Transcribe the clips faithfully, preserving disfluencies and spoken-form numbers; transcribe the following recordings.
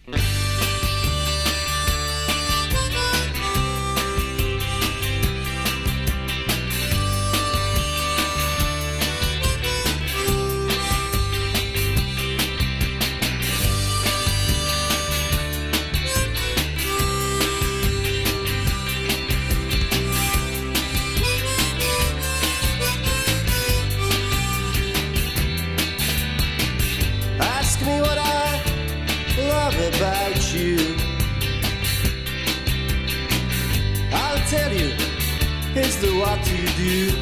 Ask me what I love about you. I'll tell you, it's the what you do.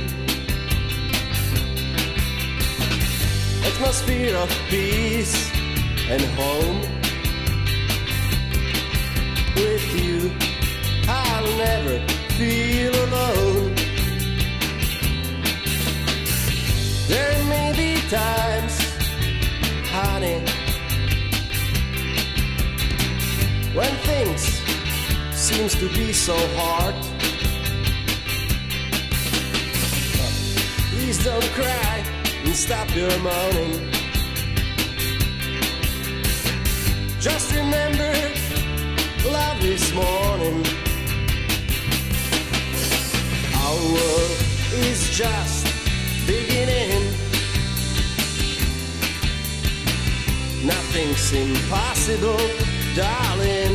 Atmosphere of peace and home. With you, I'll never feel alone. There may be times, honey, when things seems to be so hard. But please don't cry and stop your moaning. Just remember love this morning. Our world is just beginning. Nothing's impossible, darling.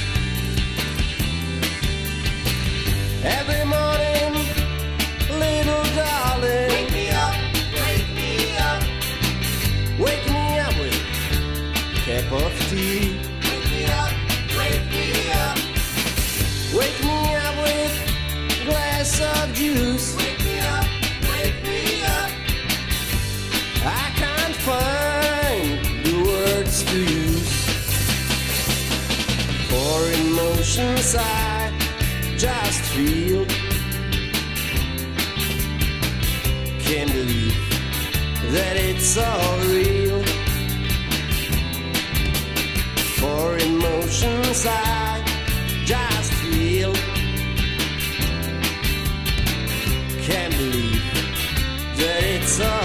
Every morning, little darling, Wake me up, wake me up, wake me up with a cup of tea. wake me up, wake me up, Wake me up with a glass of juice. wake me up, wake me up. I can't find the words to use. For emotions I just feel. Can't believe that it's all real. For emotions I just feel. Can't believe that it's all